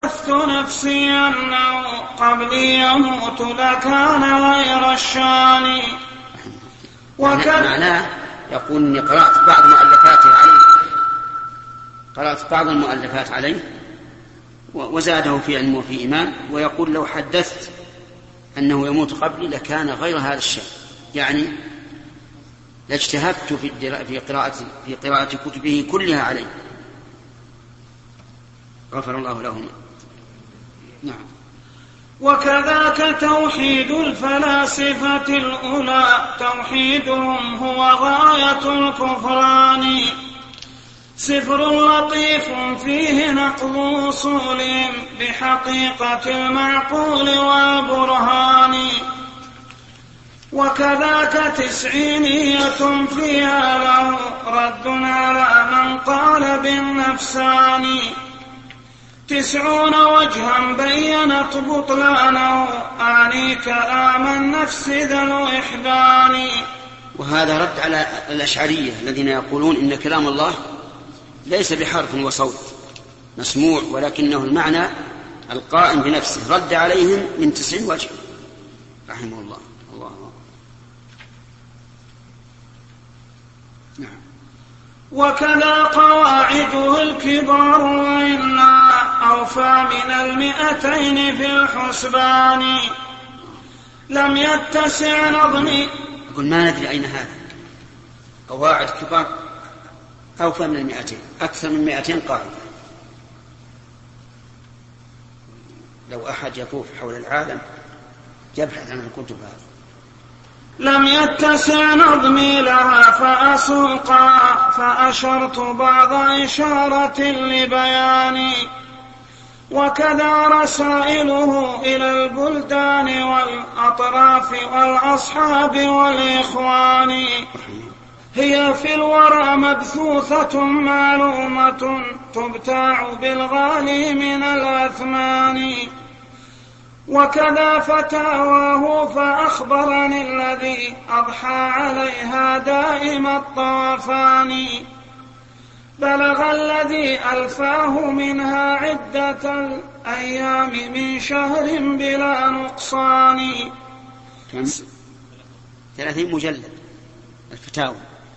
حدثت نفسي أنه قبلي يموت لكان غير الشان. معناه يقول إني قرأت بعض مؤلفاته عليه، قرأت بعض المؤلفات عليه وزاده في علم وفي إيمان، ويقول لو حدثت أنه يموت قبلي لكان غير هذا الشيء، يعني لاجتهدت في قراءة كتبه كلها عليه. غفر الله لهم. نعم. وكذاك توحيد الفلاسفة الأولى توحيدهم هو غاية الكفران. سفر لطيف فيه نقض أصولهم بحقيقة المعقول والبرهان. وكذاك تسعينية فيها له رد على من قال بالنفسان. 90 وجها بينت بطلانه أعني كلام النفس ذا الوحدان. وهذا رد على الأشعرية الذين يقولون إن كلام الله ليس بحرف وصوت مسموع ولكنه المعنى القائم بنفسه، رد عليهم من 90 وجه رحمه الله. نعم. وكذا قواعده الكبار وإنا أوفى من 200 في الحسبان. لم يتسع نظمي. يقول ما ندري أين هذا، قواعد كبار أوفى من 200، أكثر من 200 قاعدة. لو أحد يطوف حول العالم يبحث عن الكتب هذه. لم يتسع نظمي لها فأسوقا فأشرت بعض إشارة لبياني. وكذا رسائله إلى البلدان والأطراف والأصحاب والإخوان هي في الورى مبثوثة معلومة تبتاع بالغالي من الأثمان. وكذا فتاواه فأخبرني الذي أضحى عليها دائم الطوفان. بلغ الذي ألفاه منها عدة الأيام من شهر بلا نقصان. 30 مجلد الفتاوى.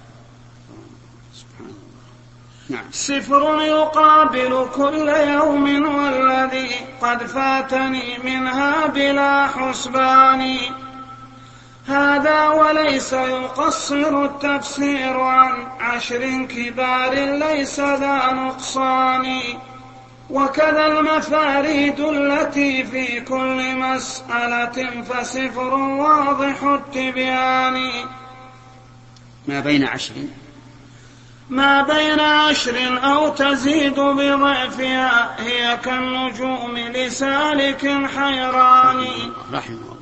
نعم. سفر يقابل كل يوم والذي قد فاتني منها بلا حسبان. هذا وليس يقصر التفسير عن 10 كبار ليس ذا نقصان. وكذا المفاريد التي في كل مسألة فسفر واضح التبيان. ما بين 10 أو تزيد بضعفها هي كالنجوم لسالك حيران. رحمه الله.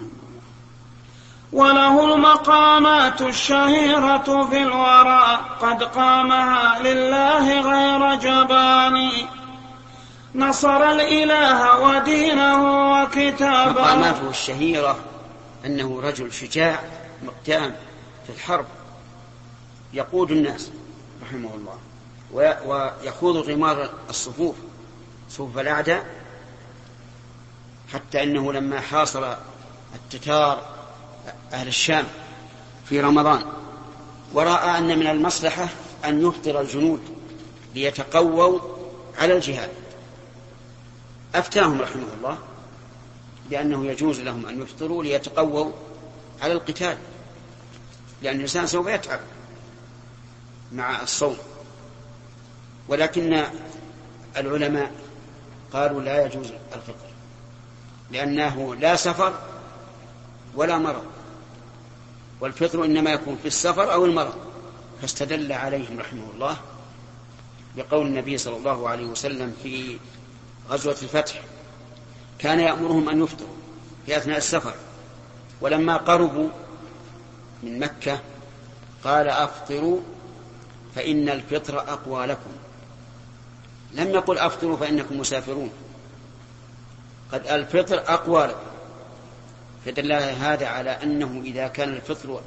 وله المقامات الشهيرة في الورى قد قامها لله غير جبان. نصر الإله ودينه وكتابه. مقاماته الشهيرة أنه رجل شجاع مقتام في الحرب يقود الناس رحمه الله ويخوض غمار الصفوف صفوف الأعداء، حتى أنه لما حاصر التتار أهل الشام في رمضان ورأى أن من المصلحة أن يفطر الجنود ليتقووا على الجهاد، أفتاهم رحمه الله بأنه يجوز لهم أن يفطروا ليتقووا على القتال، لأن الإنسان سوف يتعب مع الصوم. ولكن العلماء قالوا لا يجوز الفطر لأنه لا سفر ولا مرض، والفطر إنما يكون في السفر أو المرض. فاستدل عليهم رحمه الله بقول النبي صلى الله عليه وسلم في غزوة الفتح كان يأمرهم أن يفطروا في أثناء السفر، ولما قربوا من مكة قال أفطروا فإن الفطر أقوى لكم، لم يقل أفطروا فإنكم مسافرون، قد الفطر أقوى لكم. فدل هذا على أنه إذا كان الفطر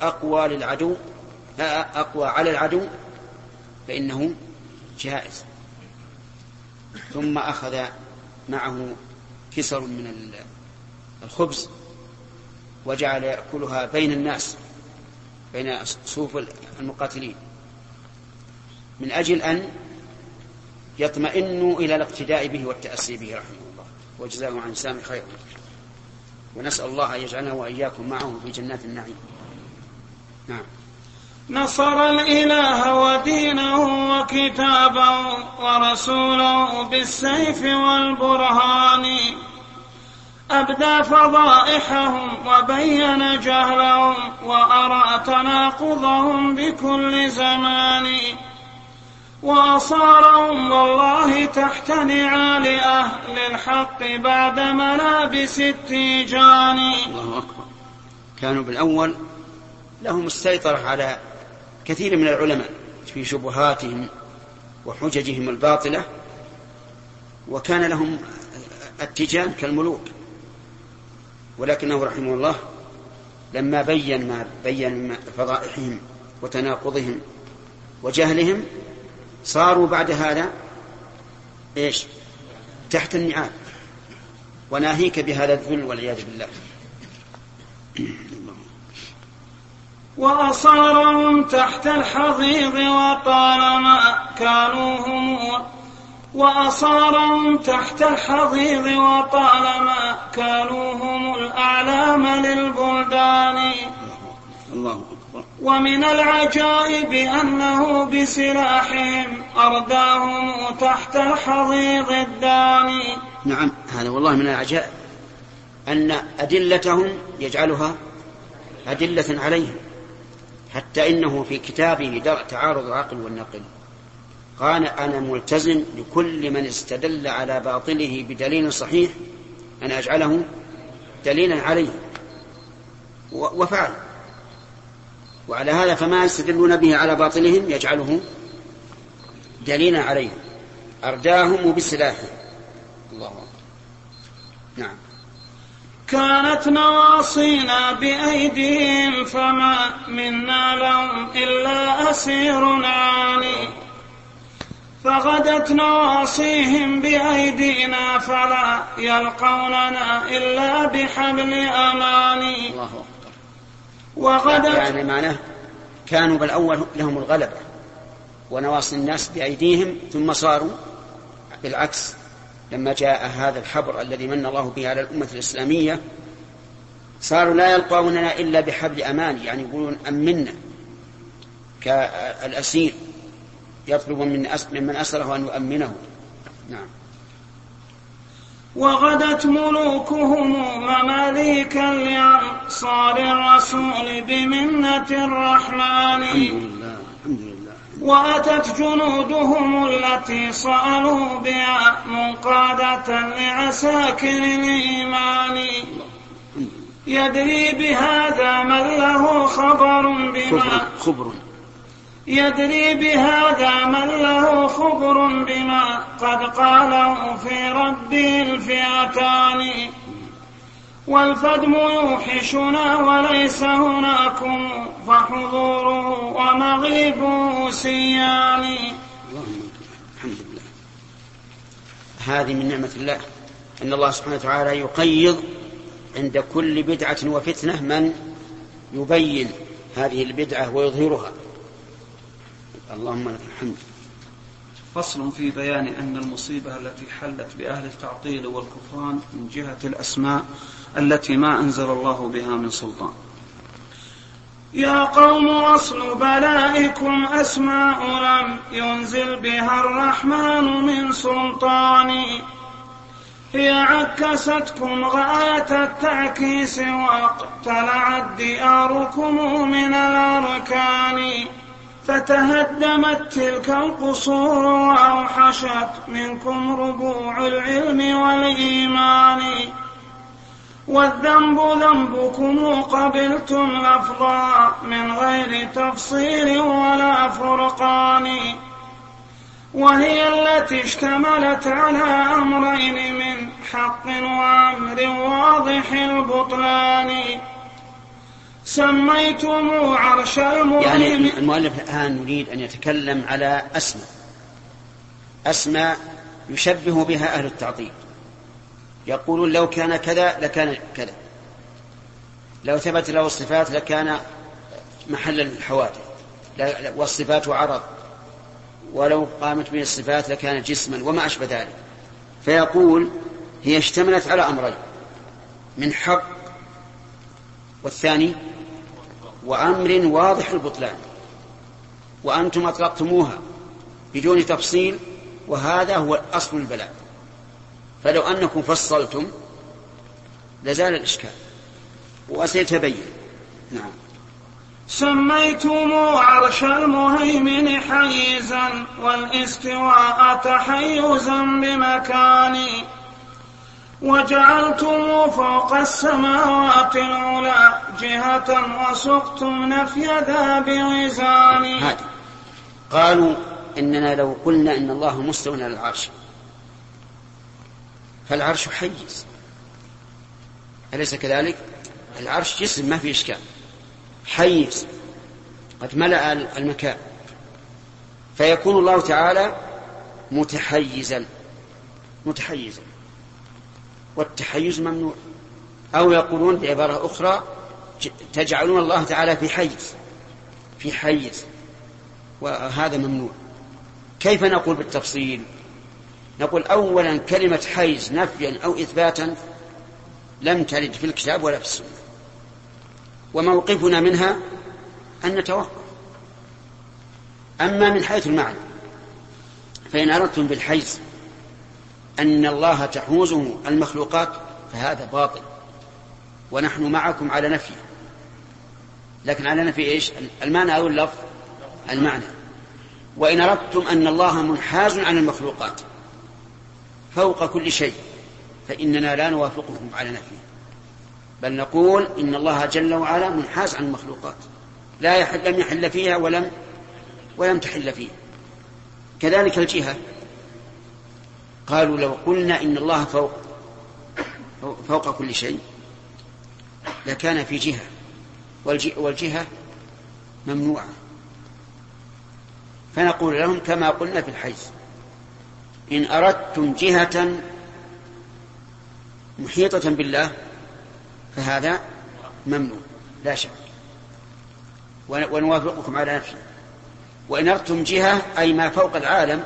أقوى على العدو فإنه جائز. ثم أخذ معه كسر من الخبز وجعل يأكلها بين الناس، بين صفوف المقاتلين، من أجل أن يطمئنوا إلى الاقتداء به والتأسي به رحمه الله، وجزاهم عن سام خيرا. ونسأل الله أن يجعلنا وإياكم معه في جنات النعيم. نعم. نصر الإله ودينه وكتابه ورسوله بالسيف والبرهان، أبدى فضائحهم وبين جهلهم وأرى تناقضهم بكل زمان، وأصارهم والله تحت نعال أهل الحق بعد ملابس التيجان. الله أكبر. كانوا بالأول لهم السيطرة على كثير من العلماء في شبهاتهم وحججهم الباطلة، وكان لهم التيجان كالملوك، ولكنه رحمه الله لما بين فضائحهم وتناقضهم وجهلهم صاروا بعد هذا إيش؟ تحت النعال، وناهيك بهذا الذل والعياذ بالله. وأصارهم تحت الحضيض وطالما كانوا هم الأعلام للبلدان. الله أكبر. ومن العجائب أنه بسلاحهم أرداهم تحت الحضيض الداني. نعم، هذا والله من العجائب أن أدلتهم يجعلها أدلة عليهم، حتى إنه في كتابه درء تعارض العقل والنقل قال: أنا ملتزم لكل من استدل على باطله بدليل صحيح أن أجعله دليلا عليه، وفعل. وعلى هذا فما يستدلون به على باطلهم يجعله دليلا عليهم، أرداهم بسلاحهم. الله أكبر. نعم. كانت نواصينا بأيديهم فما منا لهم إلا أسير عاني، فغدت نواصيهم بأيدينا فلا يلقوننا إلا بحبل أماني. الله أكبر. وغدت يعني معناه كانوا بالأول لهم الغلبة ونواصي الناس بأيديهم، ثم صاروا بالعكس لما جاء هذا الحبر الذي من الله به على الأمة الإسلامية صاروا لا يلقوننا إلا بحبل أمان، يعني يقولون أمنا كالأسير يطلب من أسره أن يؤمنه. نعم. وغدت ملوكهم مماليكا لأنصار الرسول بمنة الرحمن. الحمد لله. وأتت جنودهم التي صالوا بها منقادة لعساكر الإيمان. يدري بهذا من له خبر بما قد قاله في ربه الفئتان. والفدم يوحشنا وليس هناكم فحضوره ومغيبه سيان. الحمد لله. هذه من نعمة الله أن الله سبحانه وتعالى يقيض عند كل بدعة وفتنة من يبين هذه البدعة ويظهرها. اللهم لك الحمد. فصل في بيان أن المصيبة التي حلت بأهل التعطيل والكفران من جهة الأسماء التي ما أنزل الله بها من سلطان. يا قوم أصل بلائكم أسماء لم ينزل بها الرحمن من سلطان، هي عكستكم غاية التعكيس واقتلعت دياركم من الأركان، فتهدمت تلك القصور وأوحشت منكم ربوع العلم والإيمان، والذنب ذنبكم قبلتم لفظا من غير تفصيل ولا فرقان، وهي التي اشتملت على أمرين من حق وأمر واضح البطلان، سميتم عرش المؤمن. يعني المؤلف الآن نريد أن يتكلم على أسماء يشبه بها أهل التعطيل يقولون لو كان كذا لكان كذا، لو ثبت له الصفات لكان محل الحوادث، والصفات عرض، ولو قامت به الصفات لكان جسما وما أشبه ذلك. فيقول هي اشتملت على أمرين: من حق، والثاني وأمر واضح البطلان، وأنتم أطلقتموها بدون تفصيل، وهذا هو أصل البلاء. فلو أنكم فصلتم لزال الإشكال وسيتبين. نعم. سميتم عرش المهيمن حيزا، والاستواء تحيزا بمكان، وجعلتم فوق السماوات العلى جهة، وسقتم نفي ذا بوزان. قالوا إننا لو قلنا إن الله مستوٍ على العرش، فالعرش حيز، أليس كذلك؟ العرش جسم ما في إشكال، حيز قد ملأ المكان، فيكون الله تعالى متحيزا، والتحيز ممنوع. أو يقولون بعبارة أخرى: تجعلون الله تعالى في حيز، وهذا ممنوع. كيف نقول بالتفصيل؟ نقول أولا كلمة حيز نفيا أو إثباتا لم ترد في الكتاب ولا في السنة، وموقفنا منها أن نتوقف. أما من حيث المعنى فإن أردتم بالحيز أن الله تحوزه المخلوقات فهذا باطل، ونحن معكم على نفيه. لكن على نفي إيش؟ المعنى أو اللفظ؟ المعنى. وإن أردتم أن الله منحاز عن المخلوقات فوق كل شيء فإننا لا نوافقكم على نفيه، بل نقول إن الله جل وعلا منحاز عن المخلوقات، لم يحل فيها ولم تحل فيها. كذلك الجهة، قالوا لو قلنا إن الله فوق كل شيء لكان في جهة، والجهة ممنوعة. فنقول لهم كما قلنا في الحيز: إن أردتم جهة محيطة بالله فهذا ممنوع لا شك، ونوافقكم على نفسه. وإن أردتم جهة أي ما فوق العالم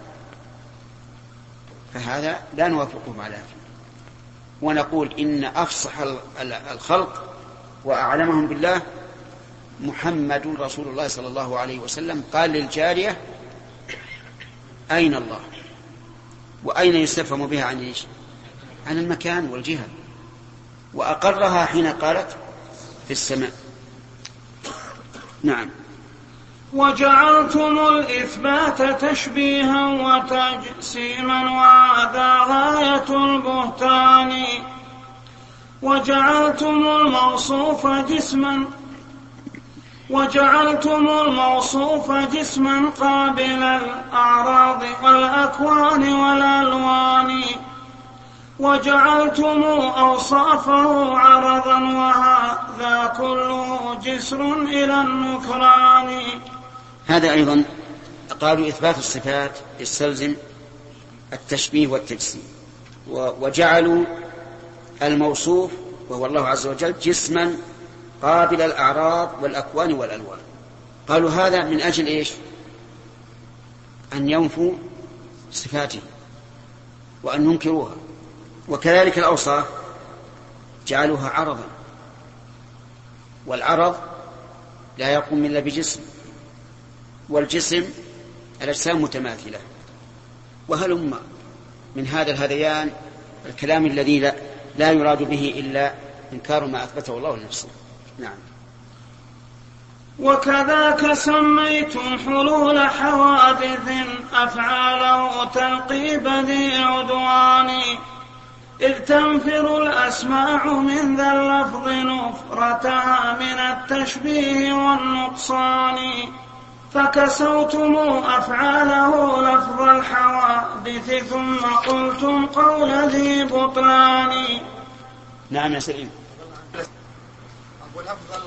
فهذا لا نوافقكم على نفسه، ونقول إن أفصح الخلق وأعلمهم بالله محمد رسول الله صلى الله عليه وسلم قال للجارية: أين الله؟ وأين يستفهم بها عن إيش؟ عن المكان والجهة، وأقرها حين قالت في السماء. نعم. وجعلتم الإثبات تشبيها وتجسيما، وهذا غاية البهتان، وجعلتم الموصوف جسما قابل الأعراض والأكوان والألوان، وجعلتم أوصافه عرضا، وهذا كله جسر إلى النكران. هذا أيضا قالوا إثبات الصفات يستلزم التشبيه والتجسيم، وجعلوا الموصوف وهو الله عز وجل جسما قابل الأعراض والأكوان والألوان. قالوا هذا من أجل إيش؟ أن ينفوا صفاته وأن ينكروها. وكذلك الأوصاف جعلوها عرضا، والعرض لا يقوم إلا بجسم، والجسم الأجسام متماثلة. وهلم من هذا الهذيان الكلام الذي لا يراد به إلا إنكار ما أثبته الله لنفسه. نعم. وكذاك سميتم حلول حوادث أفعاله تلقيب ذي عدوان، إذ تنفر الأسماع من ذا اللفظ نفرتها من التشبيه والنقصان، فكسوتم أفعاله لفظ الحوادث ثم قلتم قول ذي بطلان. نعم يا سليم. والأفضل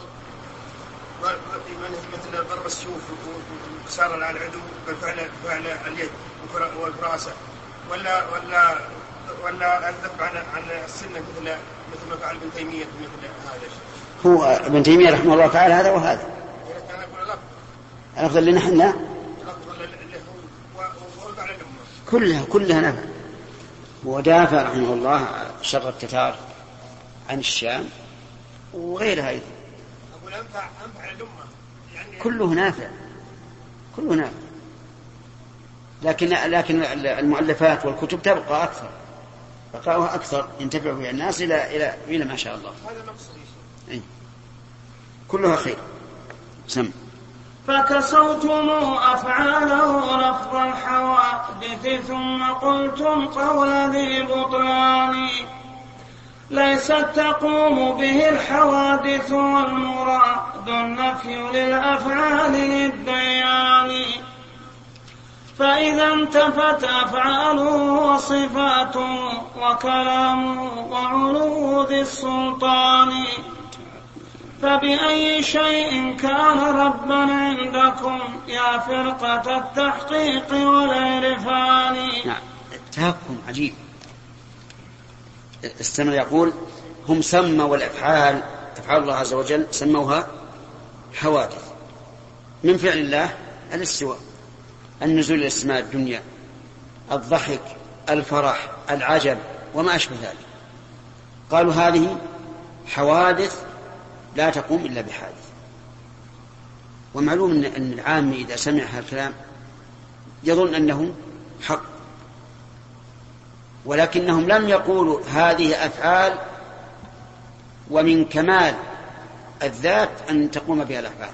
مثل ضرب السيوف وكسار على العدو بفعل اليد والفراسة، ولا ولا الذب عن السنة مثل ما فعل ابن تيمية مثل هذا الشيء؟ هو ابن تيمية رحمه الله تعالى هذا وهذا. الأفضل لنا حنا كلها نفع. ودافع رحمه الله شر التتار عن الشام وغيرها أيضا. أنفع الأمة يعني كله نافع لكن المؤلفات والكتب تبقى أكثر، بقاؤها أكثر ينتفع بها الناس إلى ما شاء الله. هذا مقصودي. كلها خير. سم. فكسوتم أفعاله لفظ الحوادث ثم قلتم قول ذي بطلان ليست تقوم به الحوادث والمراد النفي للأفعال للديان. فإذا انتفت أفعاله وصفاته وكلامه وعلو ذي السلطان فبأي شيء كان ربا عندكم يا فرقة التحقيق والعرفان. نعم تهكم عجيب. استمع يقول هم سموا الأفعال أفعال الله عز وجل سموها حوادث من فعل الله الاستواء، النزول إلى السماء الدنيا، الضحك، الفرح، العجب وما أشبه ذلك. قالوا هذه حوادث لا تقوم إلا بحادث. ومعلوم أن العام إذا سمع هذا الكلام يظن أنه حق، ولكنهم لم يقولوا هذه أفعال ومن كمال الذات أن تقوم بها الأفعال،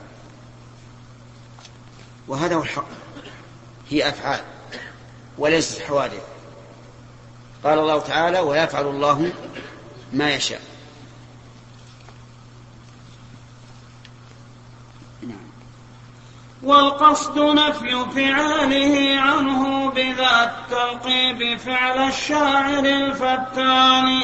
وهذا هو الحق، هي أفعال وليست حوادث. قال الله تعالى ويفعل الله ما يشاء. والقصد نفي فعاله عنه بذا التلقيب فعل الشاعر الفتان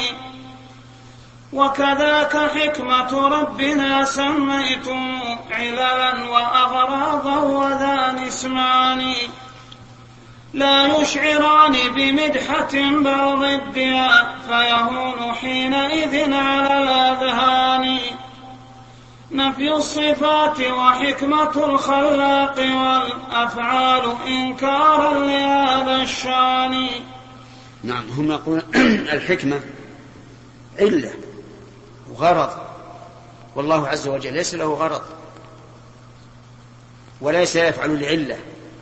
وكذاك حكمة ربنا سميتم عللا وأغراضا وذان اسمان لا يشعران بمدحة بل ضدها فيهون حينئذ على الأذهان نفي الصفات وحكمة الخلاق والأفعال إنكارا لهذا الشان. نعم هم يقولون الحكمة علة وغرض، والله عز وجل ليس له غرض وليس يفعل لعلة،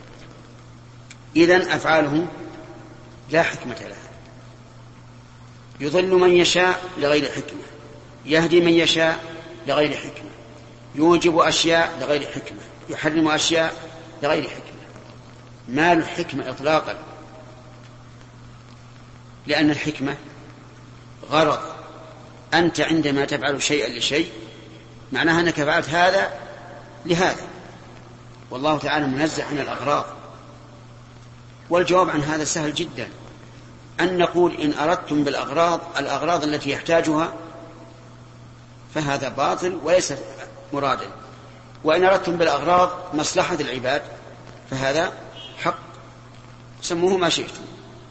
إذن أفعاله لا حكمة لها. يضل من يشاء لغير حكمة، يهدي من يشاء لغير حكمة، يوجب أشياء لغير حكمة، يحرم أشياء لغير حكمة. ما له حكمة إطلاقا، لأن الحكمة غرض. أنت عندما تفعل شيئا لشيء معناها أنك فعلت هذا لهذا، والله تعالى منزه عن الأغراض. والجواب عن هذا سهل جدا، أن نقول إن أردتم الأغراض التي يحتاجها فهذا باطل وليس مرادا، وإن أردتم بالأغراض مصلحة العباد فهذا حق، سموه ما شئتم.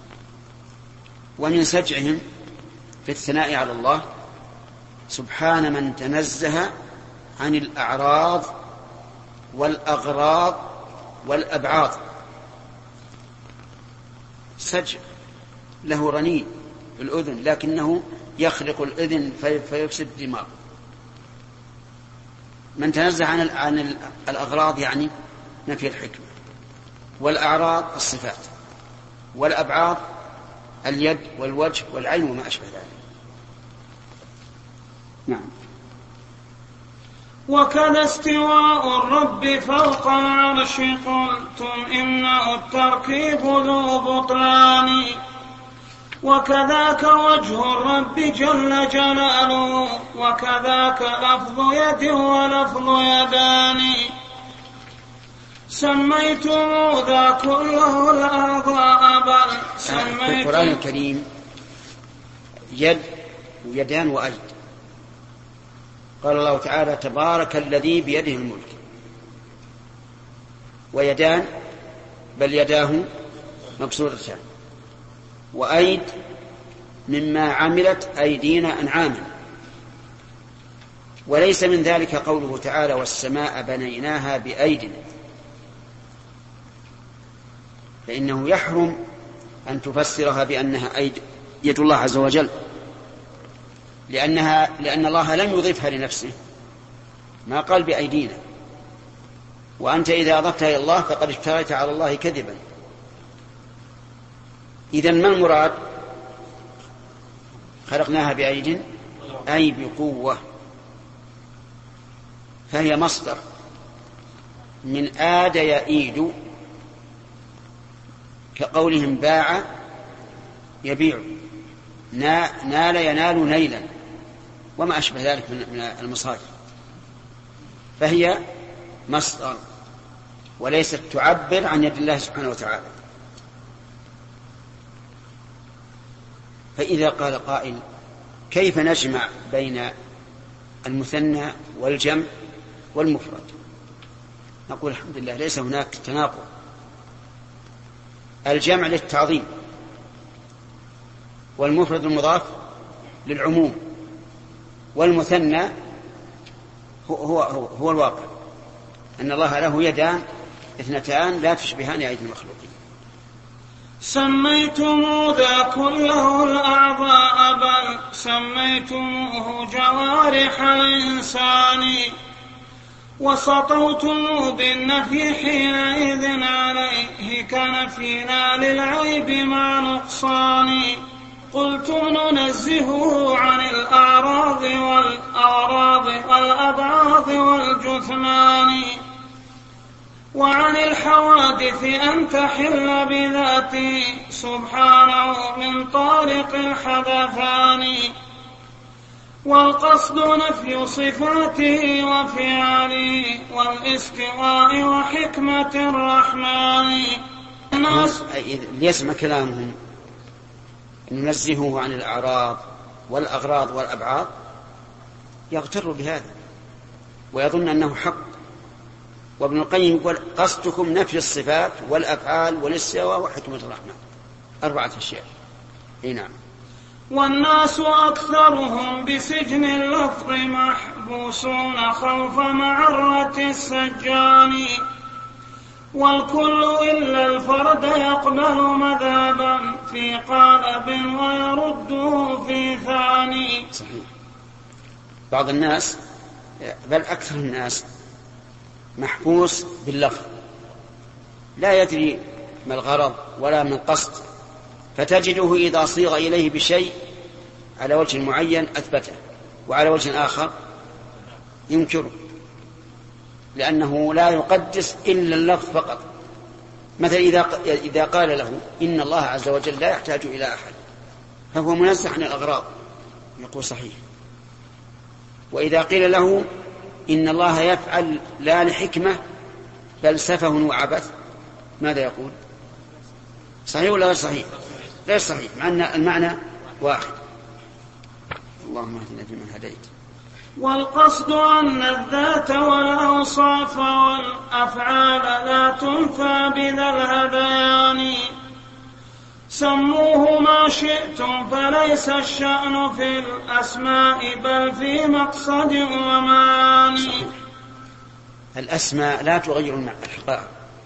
ومن سجعهم في الثناء على الله سبحان من تنزه عن الأعراض والأغراض والأبعاض. سجع له رنين في الأذن لكنه يخرق الأذن فيفسد الدماغ. من تنزه عن الأغراض يعني نفي الحكمة، والأعراض الصفات، والأبعاض اليد والوجه والعين وما أشبه ذلك. نعم. وكذا استواء الرب فوق العرش قلتم إنه التركيب ذو بطلان وكذاك وجه الرب جل جلاله وكذاك لفظ يد ولفظ يدان سميتم ذا كله الأعضاء بل سميتم. في القرآن الكريم يد ويدان وأيد. قال الله تعالى تبارك الذي بيده الملك، ويدان بل يداه مبسوطتان، وأيد مما عملت أيدينا أنعاما. وليس من ذلك قوله تعالى والسماء بنيناها بأيد، فإنه يحرم أن تفسرها بأنها يد الله عز وجل، لأن الله لم يضيفها لنفسه، ما قال بأيدينا. وأنت إذا أضفتها إلى الله فقد افتريت على الله كذبا. إذن ما المراد؟ خلقناها بأيد أي بقوة، فهي مصدر من آد يئيد، كقولهم باع يبيع، نال ينال نيلا، وما أشبه ذلك من المصادر، فهي مصدر وليست تعبر عن يد الله سبحانه وتعالى. فإذا قال قائل كيف نجمع بين المثنى والجمع والمفرد؟ نقول الحمد لله ليس هناك تناقض. الجمع للتعظيم، والمفرد المضاف للعموم، والمثنى هو الواقع أن الله له يدان اثنتان لا تشبهان أيدي المخلوقين. سميتم ذا كله الأعضاء بل سميتموه جوارح الإنسان، وسطوتم بالنفي حينئذ عليه كنفينا للعيب مع نقصان. قلتم ننزهه عن الأعراض والأغراض والأبعاض والجثمان، وعن الحوادث أن تحل بذاته سبحانه من طارق الحدثان. والقصد نفي صفاته وفعاله والاستواء وحكمة الرحمن. ليسمع كلامهم ننزهه عن الأعراض والأغراض والأبعاض يغتر بهذا ويظن أنه حق. وابن القيم يقول قصدكم نفي الصفات والأفعال والاستواء وحكمة الرحمن، 4 أشياء. نعم. والناس أكثرهم بسجن اللفظ محبوسون خوف معرة السجان، والكل إلا الفرد يقبل مذهبا في قالب ويرده في ثاني. صحيح. بعض الناس بل أكثر الناس محبوس باللفظ، لا يدري ما الغرض ولا من قصد، فتجده إذا صيغ إليه بشيء على وجه معين أثبته، وعلى وجه آخر ينكره، لأنه لا يقدس إلا اللفظ فقط. مثلا إذا قال له إن الله عز وجل لا يحتاج إلى أحد فهو منزه عن الأغراض، يقول صحيح. وإذا قيل له إن الله يفعل لا لحكمة بل سفه وعبث، ماذا يقول؟ صحيح ولا غير صحيح؟ غير صحيح، مع أن المعنى واحد. اللهم اهدنا فيمن هديت. والقصد أن الذات والأوصاف والأفعال لا تنفى بذا الهذيان، سموه ما شئتم فليس الشأن في الأسماء بل في مقصد ومعاني. الأسماء لا تغير الحقائق،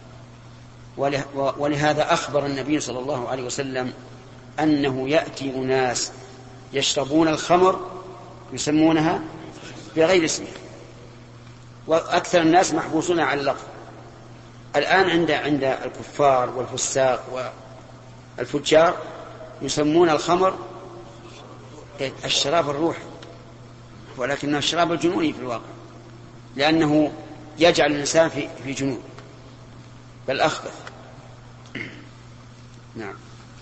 ولهذا أخبر النبي صلى الله عليه وسلم أنه يأتي أناس يشربون الخمر يسمونها بغير اسمها، وأكثر الناس محبوسون على اللفظ. الآن عند الكفار والفساق والفجار يسمون الخمر الشراب الروحي، ولكنه الشراب الجنوني في الواقع، لأنه يجعل الإنسان في جنون بل أخبث. نعم.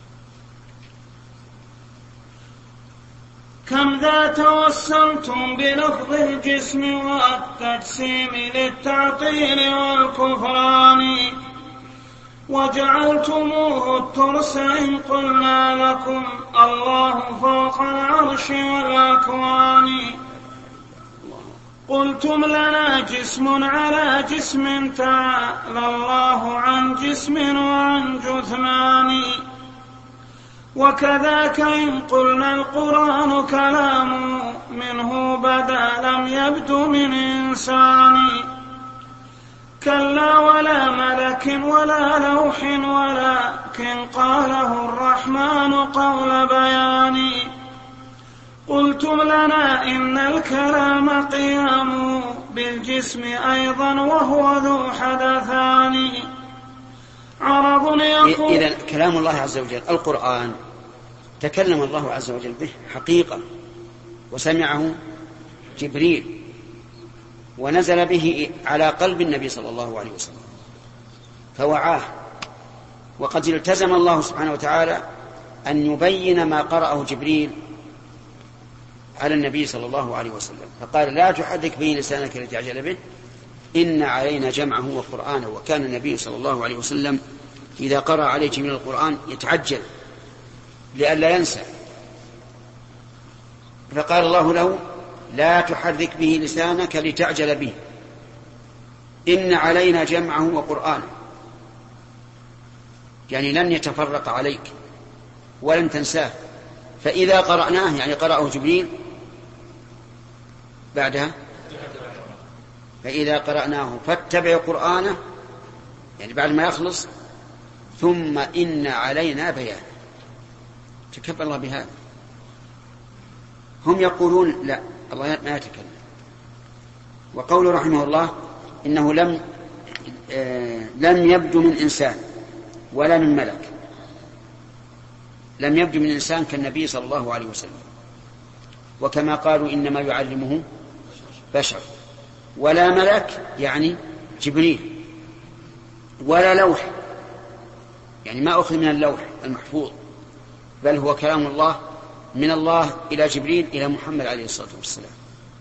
كم ذا توسلتم بلفظ الجسم والتجسيم للتعطيل والكفران، وجعلتموه الترس إن قلنا لكم الله فوق العرش والأكوان. قلتم لنا جسم على جسم تعالى الله عن جسم وعن جثمان، وكذاك إن قلنا القرآن كلام منه بدا لم يبد من إنسان كلا ولا ملك ولا لوح ولكن قاله الرحمن قول بيان قلتم لنا إن الكلام قيام بالجسم أيضا وهو ذو حدثان عرض يقول. إذن كلام الله عز وجل القرآن تكلم الله عز وجل به حقيقة، وسمعه جبريل ونزل به على قلب النبي صلى الله عليه وسلم فوعاه، وقد التزم الله سبحانه وتعالى أن يبين ما قرأه جبريل على النبي صلى الله عليه وسلم، فقال لا تحرك به لسانك لتعجل به إن علينا جمعه وقرآنه. وكان النبي صلى الله عليه وسلم إذا قرأ عليه جبريل القرآن يتعجل لئلا ينسى، فقال الله له لا تحرك به لسانك لتعجل به إن علينا جمعه وقرآنه، يعني لن يتفرق عليك ولن تنساه، فإذا قرأناه يعني قرأه جبريل بعدها فإذا قرأناه فاتبع قرآنه يعني بعد ما يخلص ثم إن علينا بيانه. تكفى الله بهذا. هم يقولون لا الله ما يتكلم، وقول رحمه الله إنه لم يبدو من إنسان ولا من ملك، لم يبدو من إنسان كالنبي صلى الله عليه وسلم، وكما قالوا إنما يعلمه بشر، ولا ملك يعني جبريل، ولا لوح يعني ما أخذ من اللوح المحفوظ، بل هو كلام الله من الله إلى جبريل إلى محمد عليه الصلاة والسلام.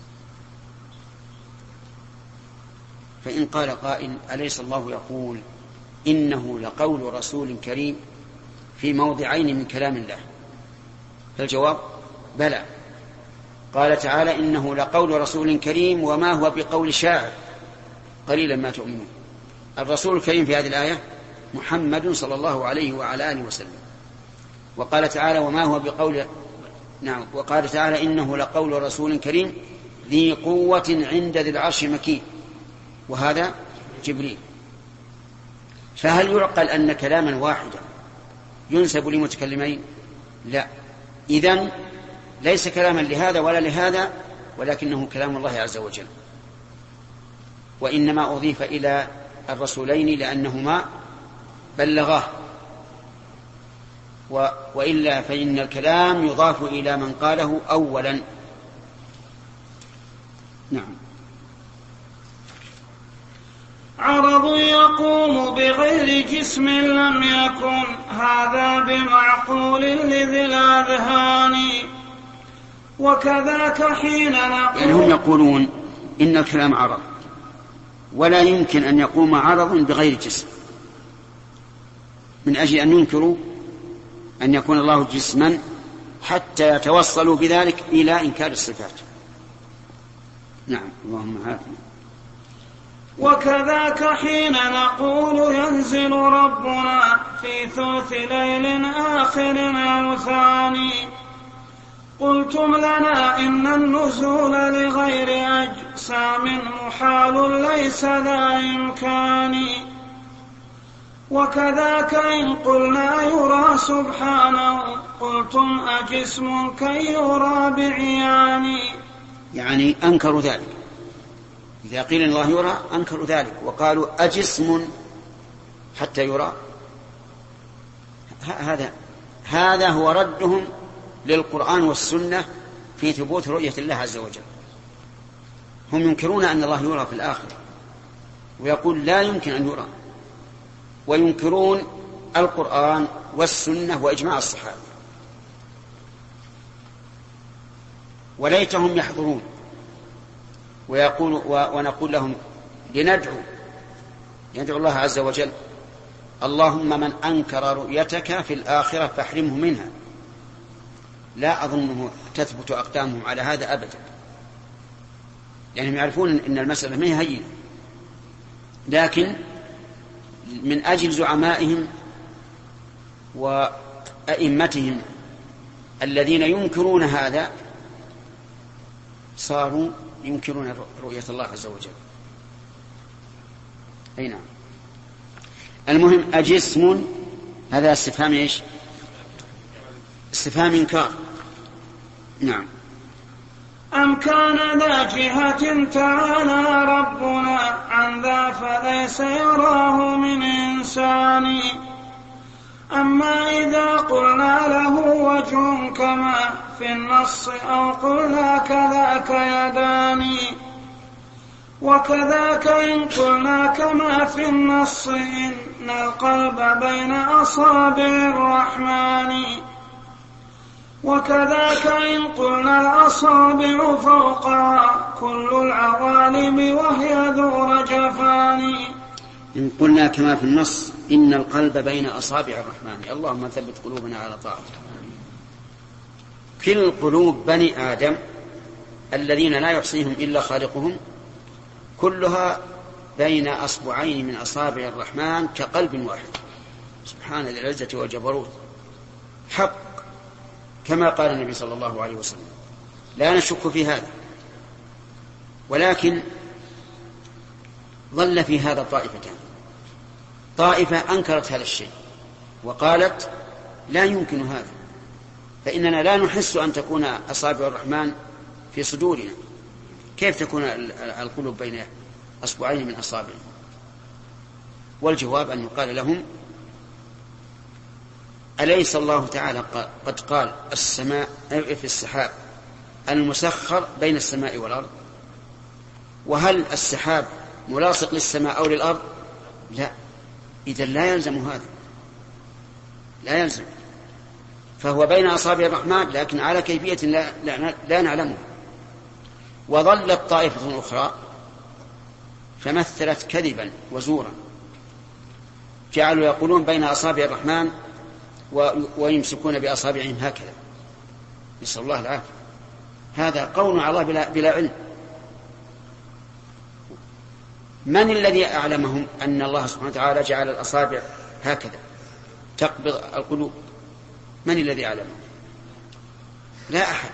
فإن قال قائل أليس الله يقول إنه لقول رسول كريم في موضعين من كلام الله؟ فالجواب بلى. قال تعالى إنه لقول رسول كريم وما هو بقول شاعر قليلا ما تؤمنون. الرسول الكريم في هذه الآية محمد صلى الله عليه وعلى آله وسلم. وقال تعالى وما هو بقول وقال تعالى إنه لقول رسول كريم ذي قوة عند ذي العرش مكين، وهذا جبريل. فهل يعقل أن كلاما واحدا ينسب لمتكلمين؟ لا. إذن ليس كلاما لهذا ولا لهذا، ولكنه كلام الله عز وجل، وإنما أضيف إلى الرسولين لأنهما بلغاه، وإلا فإن الكلام يضاف إلى من قاله أولا. نعم. عرض يقوم بغير جسم لم يكن هذا بمعقول لذي الأذهان وكذاك حين نقول. يعني هم يقولون إن الكلام عرض ولا يمكن أن يقوم عرض بغير جسم، من أجل أن ينكروا أن يكون الله جسما حتى يتوصلوا بذلك إلى إنكار الصفات. نعم. اللهم عافنا. وكذاك حين نقول ينزل ربنا في ثلث ليل آخر أو ثاني قلتم لنا إن النزول لغير أجسام محال ليس ذا إمكان وكذاك إن قلنا يرى سبحانه قلتم أجسم كي يرى بعيان. يعني أنكروا ذلك، إذا قيل الله يرى أنكروا ذلك وقالوا أجسم حتى يرى. هذا هو ردهم للقرآن والسنة في ثبوت رؤية الله عز وجل. هم ينكرون أن الله يرى في الآخرة، ويقول لا يمكن أن يرى، وينكرون القرآن والسنة وإجماع الصحابة. وليتهم يحضرون ونقول لهم يدعو الله عز وجل اللهم من أنكر رؤيتك في الآخرة فاحرمه منها. لا أظنه تثبت أقدامهم على هذا أبدا، يعني يعرفون أن المسألة ما هي هينة، لكن من أجل زعمائهم أئمتهم الذين ينكرون هذا صاروا ينكرون رؤية الله عز وجل. أي نعم. المهم أجسم، هذا استفهام إيش؟ استفهام إنكار. نعم. أم كان ذا جهة تعالى ربنا عن ذا فليس يراه من إنسان. أما إذا قلنا له وجه كما في النص أو قلنا كذاك يدان، وكذاك إن قلنا كما في النص إن القلب بين أصابع الرحمن، وكذاك إن قلنا الأصابع فوقها كل العوالم وهي ذو رجفان. إن قلنا كما في النص إن القلب بين أصابع الرحمن، اللهم ثبت قلوبنا على طاعتك. كل قلوب بني آدم الذين لا يحصيهم إلا خالقهم كلها بين أصبعين من أصابع الرحمن كقلب واحد، سبحان ذي العزة والجبروت، حق كما قال النبي صلى الله عليه وسلم، لا نشك في هذا. ولكن ظل في هذا طائفتان، طائفة أنكرت هذا الشيء وقالت لا يمكن هذا، فإننا لا نحس أن تكون أصابع الرحمن في صدورنا، كيف تكون القلوب بين أصبعين من أصابعه؟ والجواب أن يقال لهم أليس الله تعالى قد قال السماء في السحاب المسخر بين السماء والأرض؟ وهل السحاب ملاصق للسماء أو للأرض؟ لا، إذن لا يلزم هذا، لا يلزم، فهو بين أصابع الرحمن لكن على كيفية لا نعلمه. وظلت طائفة أخرى فمثلت كذبا وزورا، جعلوا يقولون بين أصابع الرحمن ويمسكون بأصابعهم هكذا، نسأل الله العافية. هذا قول على الله بلا علم. من الذي أعلمهم أن الله سبحانه وتعالى جعل الأصابع هكذا تقبض القلوب؟ من الذي أعلمهم؟ لا أحد.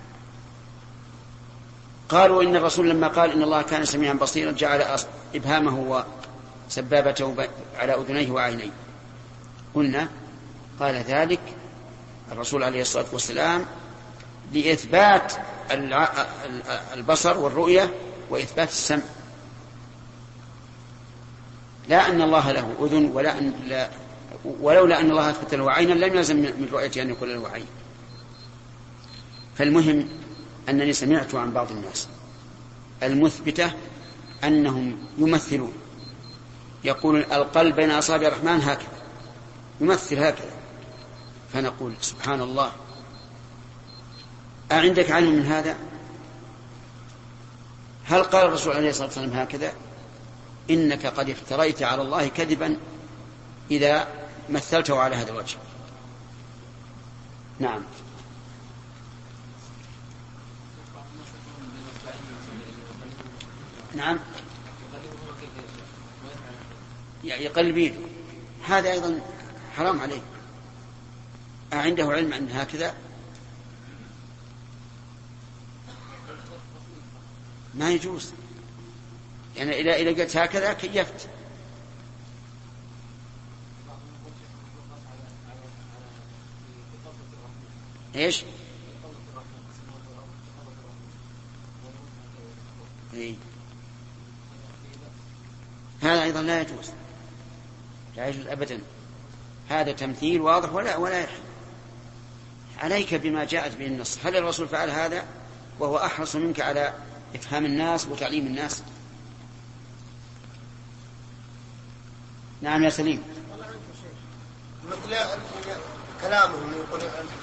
قالوا إن الرسول لما قال إن الله كان سميعا بصيرا جعل إبهامه وسبابته على أذنيه وعينيه. قلنا قال ذلك الرسول عليه الصلاة والسلام لإثبات البصر والرؤية وإثبات السمع، لا أن الله له أذن ولولا أن الله أثبت له عينا لم يلزم من رؤيته أن يكون له عين. فالمهم أنني سمعت عن بعض الناس المثبتة أنهم يمثلون، يقول القلب بين أصابع الرحمن هكذا، يمثل هكذا. فنقول سبحان الله، أعندك علم من هذا؟ هل قال الرسول عليه الصلاة والسلام هكذا؟ إنك قد افتريت على الله كذبا إذا مثلته على هذا الوجه. نعم. نعم، يقلب يده، هذا أيضا حرام عليه. عنده علم أن هكذا ما يجوز، يعني إذا قلت هكذا كيفت. إيش؟ إيه؟ هذا أيضا لا يجوز، لا يجوز أبدا. هذا تمثيل واضح ولا يحل. عليك بما جاءت به النص. هل الرسول فعل هذا وهو أحرص منك على إفهام الناس وتعليم الناس؟ نعم يا سليم. مثل كلامهم يقول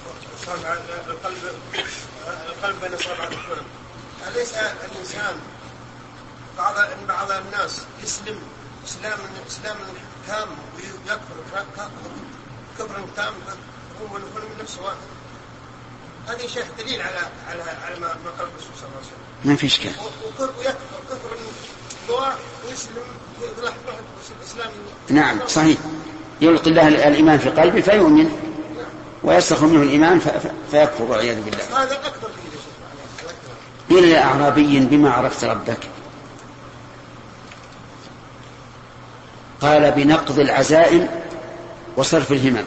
القلب بين أصابع الرحمن، أليس الإنسان بعض الناس يسلم إسلاما تام ويكفر كفرا تام هو من نفسه واحد؟ هذا شيء دليل على ما قال الرسول صلى الله عليه وسلم. ما في إشكال. ويكفر كفر ضواء ويسلم لحظة إسلامي. نعم صحيح، يلقي الله الإيمان في قلبه فيؤمن ويسخر منه الإيمان فيكفر والعياذ بالله. هذا أكبر قيل لأعرابي بما عرفت ربك؟ قال بنقض العزائم وصرف الهمم.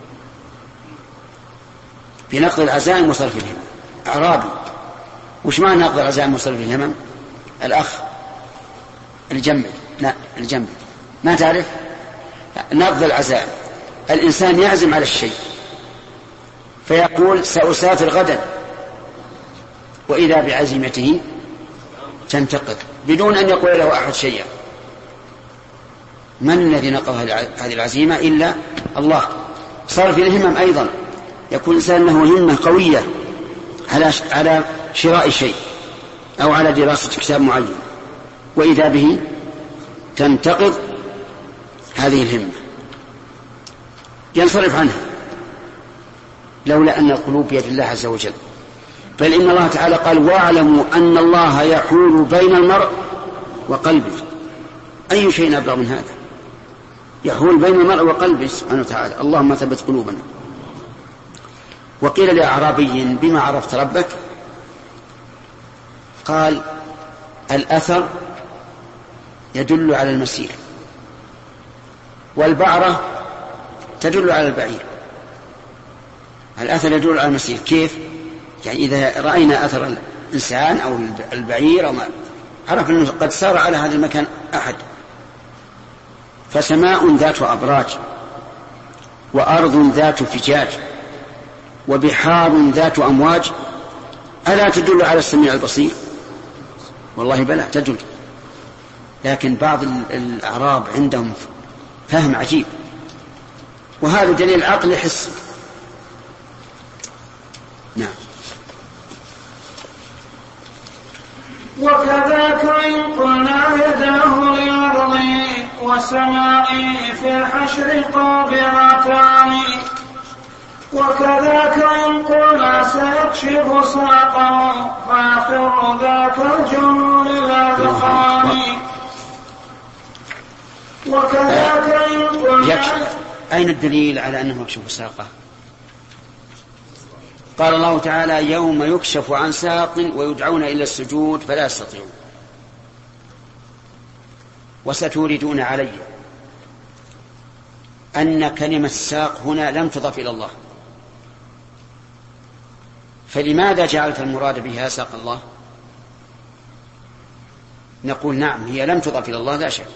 بنقض العزائم وصرف الهمم. أعرابي. وش معنى نقض العزائم وصرف الهمم؟ الأخ الجنب. لا الجنب ما تعرف. نقض العزائم، الإنسان يعزم على الشيء فيقول سأسافر غدا، وإذا بعزيمته تنتقض بدون أن يقول له أحد شيئا. من الذي نقض هذه العزيمة إلا الله. صرف الهمم أيضا، يكون الإنسان له همة قوية على شراء شيء أو على دراسة كتاب معين، وإذا به تنتقض هذه الهمة، ينصرف عنها، لولا أن القلوب بيد الله عز وجل. بل إن الله تعالى قال واعلموا أن الله يحول بين المرء وقلبه. أي شيء أبلغ من هذا؟ يحول بين المرء وقلبه سبحانه وتعالى. اللهم ثبت قلوبنا. وقيل لأعرابي بما عرفت ربك؟ قال الأثر يدل على المسير، والبعرة تدل على البعير. الأثر يدل على المسير كيف؟ يعني إذا رأينا أثر الإنسان أو البعير أو ما عرف أنه قد سار على هذا المكان أحد. فسماء ذات أبراج، وأرض ذات فجاج، وبحار ذات أمواج، ألا تدل على السميع البصير؟ والله بلى تدل. لكن بعض الأعراب عندهم فهم عجيب، وهذا دليل عقل حسي. نعم. وكذاك إن قلنا يداه للأرض والسماء في الحشر قابعتان، وكذاك إن قلنا سيكشف ساقه فيخر ذاك الجن للأذقان. وكذاك إن قلنا أين الدليل على أنه يكشف ساقه؟ قال الله تعالى يوم يكشف عن ساق ويدعون إلى السجود فلا يستطيعون. وستوردون علي أن كلمة الساق هنا لم تضف إلى الله، فلماذا جعلت المراد بها ساق الله؟ نقول نعم هي لم تضف إلى الله لا شك،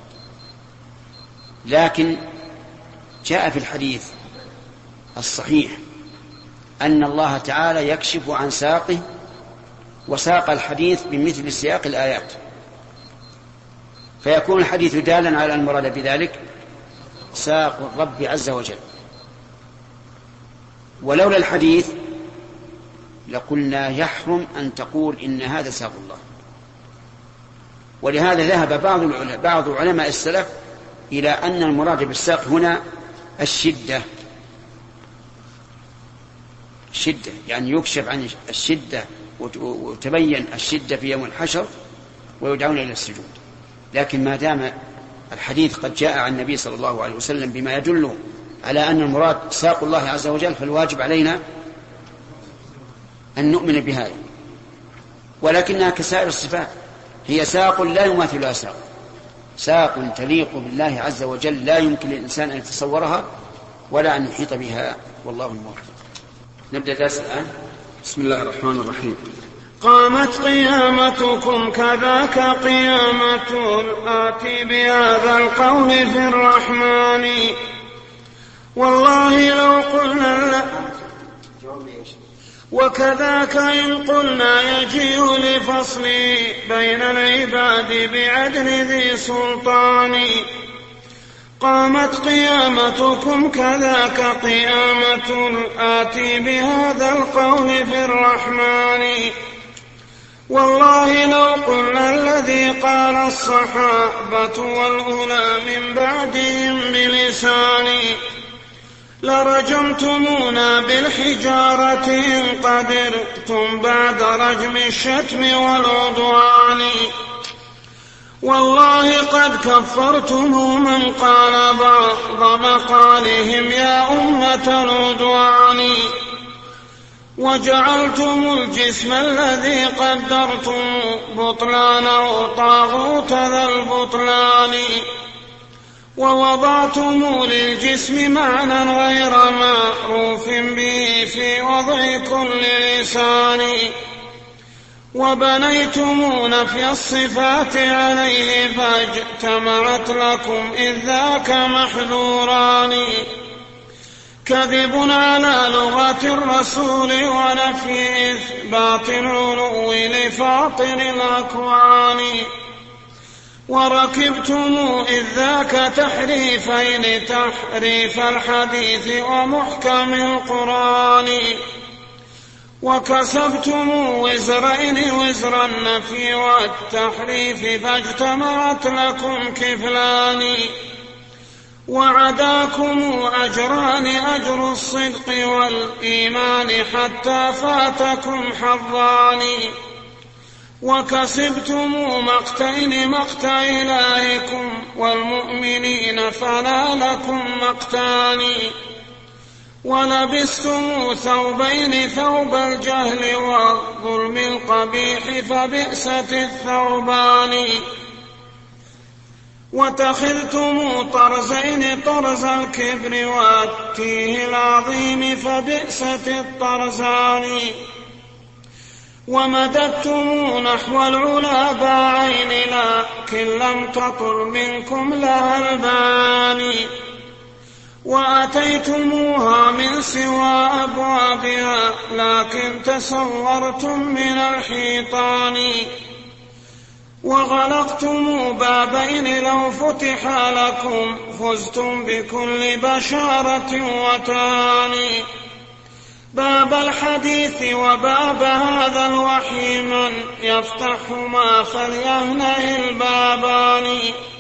لكن جاء في الحديث الصحيح أن الله تعالى يكشف عن ساقه، وساق الحديث بمثل سياق الآيات، فيكون الحديث دالا على المراد بذلك ساق الرب عز وجل. ولولا الحديث لقلنا يحرم أن تقول إن هذا ساق الله. ولهذا ذهب بعض علماء السلف إلى أن المراد بالساق هنا الشدة، يعني يكشف عن الشدة وتبين الشدة في يوم الحشر ويدعون إلى السجود. لكن ما دام الحديث قد جاء عن النبي صلى الله عليه وسلم بما يدل على أن المراد ساق الله عز وجل، فالواجب علينا أن نؤمن بهذا. ولكنها كسائر الصفات، هي ساق لا يماثلها ساق، ساق تليق بالله عز وجل لا يمكن للإنسان أن يتصورها ولا أن يحيط بها. والله الموفق. نبدأ درس الآن. بسم الله الرحمن الرحيم. قامت قيامتكم كذاك قيامة الآتي بهذا القول في الرحمن، والله لو قلنا وكذاك إن قلنا يجيء لفصل بين العباد بعدل ذي سلطان. قامت قيامتكم كذاك قيامة الآتي بهذا القول في الرحمن، والله لو قلنا الذي قال الصحابة والأولى من بعدهم بلساني لرجمتمونا بالحجارة إن قدرتم بعد رجم الشتم والعدوان. والله قد كفرتم من قال بعض مقالهم يا أمة العدوان وجعلتم الجسم الذي قدرتم بطلانه طاغوت ذا البطلان ووضعتم للجسم معنى غير معروف به في وضع كل لسان وبنيتم نفي الصفات عليه فاجتمعت لكم إذ ذاك محذوران كذب على لغة الرسول ونفي إثبات العلو لفاطر الأكوان وركبتم إذ ذاك تحريفين تحريف الحديث ومحكم القرآن وكسبتم وزرين وزر النفي والتحريف فاجتمعت لكم كفلان وعداكم أجران أجر الصدق والإيمان حتى فاتكم حظان وكسبتم مقتين مقت إلهكم والمؤمنين فلا لكم مقتان ولبستم ثوبين ثوب الجهل والظلم القبيح فبئست الثوبان واتخذتم طرزين طرز الكبر والتيه العظيم فبئست الطرزان ومددتم نحو العلا باعين لكن لم تطل منكم لها البان وأتيتموها من سوى أبوابها لكن تسورتم من الحيطان وغلقتم بابين لو فتح لكم فزتم بكل بشارة وتاني باب الحديث وباب هذا الوحي من يفتحهما فليهنه البابان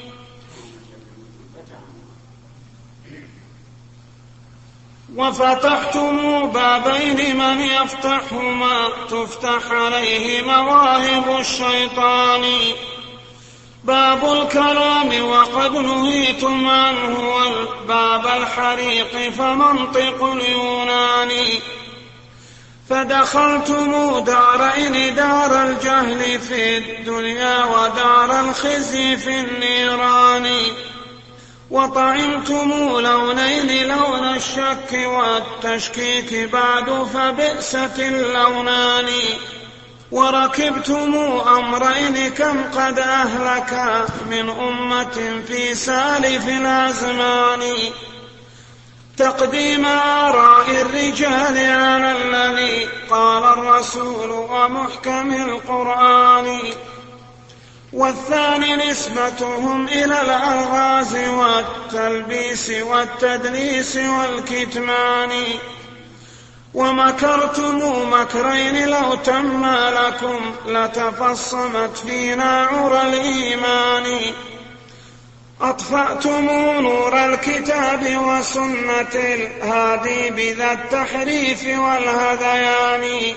وفتحتم بابين من يفتحهما تفتح عليه مواهب الشيطان باب الكلام وقد نهيتم عنه والباب الحريق فمنطق اليونان فدخلتم دارين دار الجهل في الدنيا ودار الخزي في النيران وطعمتم لونين لون الشك والتشكيك بعد فبئست اللونان وركبتم أمرين كم قد أهلك من أمة في سالف الأزمان تقديم آراء الرجال على الذي قال الرسول ومحكم القرآن والثاني نسبتهم إلى الألغاز والتلبيس والتدليس والكتمان ومكرتم مكرين لو تم لكم لتفصمت فينا عرى الإيمان أطفأتم نور الكتاب وسنة الهادي بذا التحريف والهذيان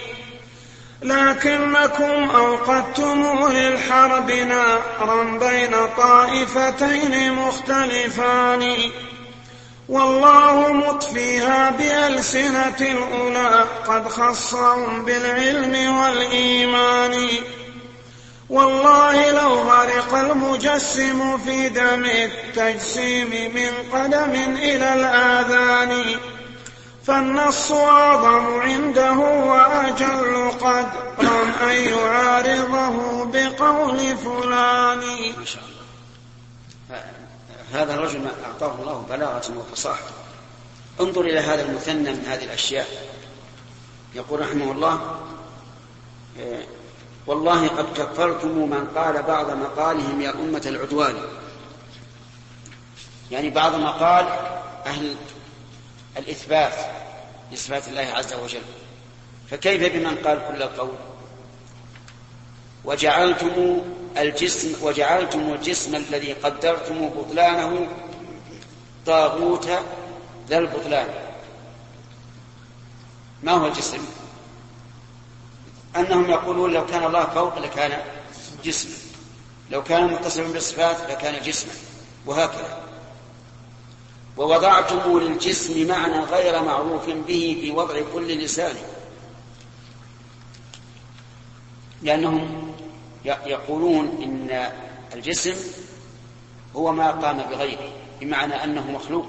لكنكم أوقدتم للحرب نارا بين طائفتين مختلفان والله مطفيها بألسنة الأولى قد خصهم بالعلم والإيمان والله لو غرق المجسم في دم التجسيم من قدم إلى الآذان فالنص أعظم عنده وأجل قدرا أن يعارضه بقول فلان. ما شاء الله. هذا الرجل أعطاه الله بلاغة وفصاحة. انظر إلى هذا المثنى من هذه الأشياء. يقول رحمه الله والله قد كفرتم من قال بعض مقالهم يا أمة العدوان، يعني بعض مقال أهل الإثبات لصفات الله عز وجل، فكيف بمن قال كل القول؟ وجعلتم الجسم الذي قدرتم بطلانه طاغوت ذا البطلان. ما هو الجسم؟ أنهم يقولون لو كان الله فوق لكان جسم، لو كان متصفا بالصفات لكان جسما، وهكذا. ووضعتم للجسم معنى غير معروف به في وضع كل لسان، لأنهم يقولون إن الجسم هو ما قام بغيره، بمعنى أنه مخلوق.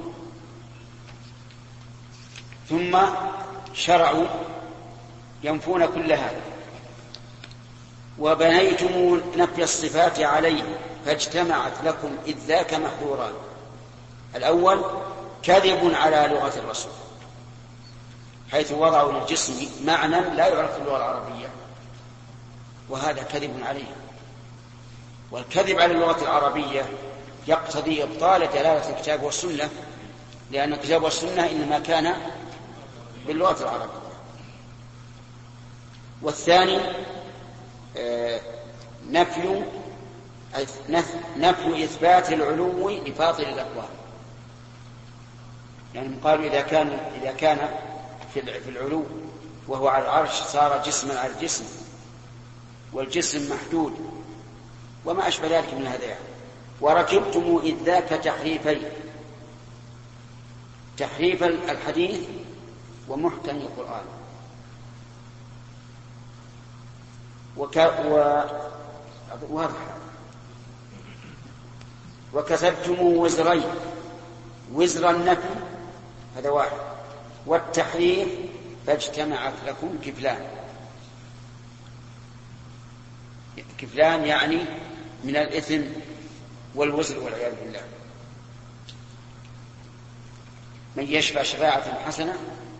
ثم شرعوا ينفون كل هذا. وبنيتم نفي الصفات عليه فاجتمعت لكم إذ ذاك محظوران. الأول كذب على لغة الرسول، حيث وضعوا للجسم معنى لا يعرف في اللغة العربية، وهذا كذب عليه. والكذب على اللغة العربية يقتضي إبطال دلالة الكتاب والسنة، لأن الكتاب والسنة إنما كان باللغة العربية. والثاني نفي إثبات العلو لفاضل الأقوال، يعني قالوا إذا كان في العلو وهو على العرش صار جسما على الجسم، والجسم محدود وما أشبه ذلك من هذا يعني. وركبتم إذ ذاك تحريفين، تحريف الحديث ومحكم القرآن. وكسبتم وزرين، وزر النفي هذا واحد، والتحريف فاجتمعت لكم كفلان. كفلان يعني من الإثم والوزر والعياذ بالله. من يشفع شفاعة حسنة